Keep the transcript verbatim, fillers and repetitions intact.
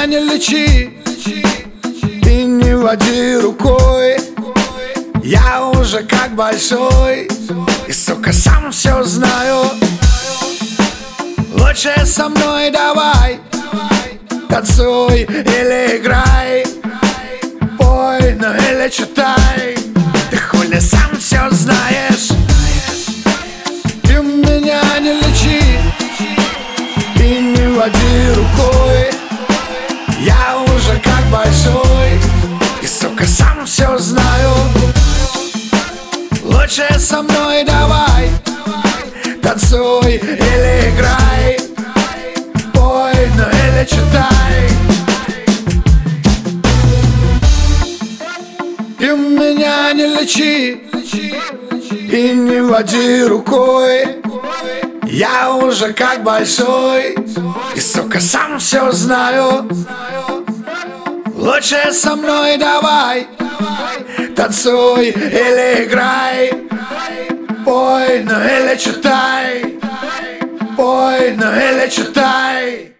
не лечи и не води рукой. Я уже как большой и, сука, сам все знаю. Лучше со мной давай, танцуй или играй, пой, ну или читай. Ты хули сам все знаешь. Ты меня не лечи и не води рукой. Я уже как большой и, сука, сам все знаю. Лучше со мной давай, танцуй или играй, пой, ну или читай. Ты меня не лечи и не води рукой. Я уже как большой и, сука, сам все знаю. Лучше со мной давай, танцуй или играй, пой, ну или читай, пой, ну или читай.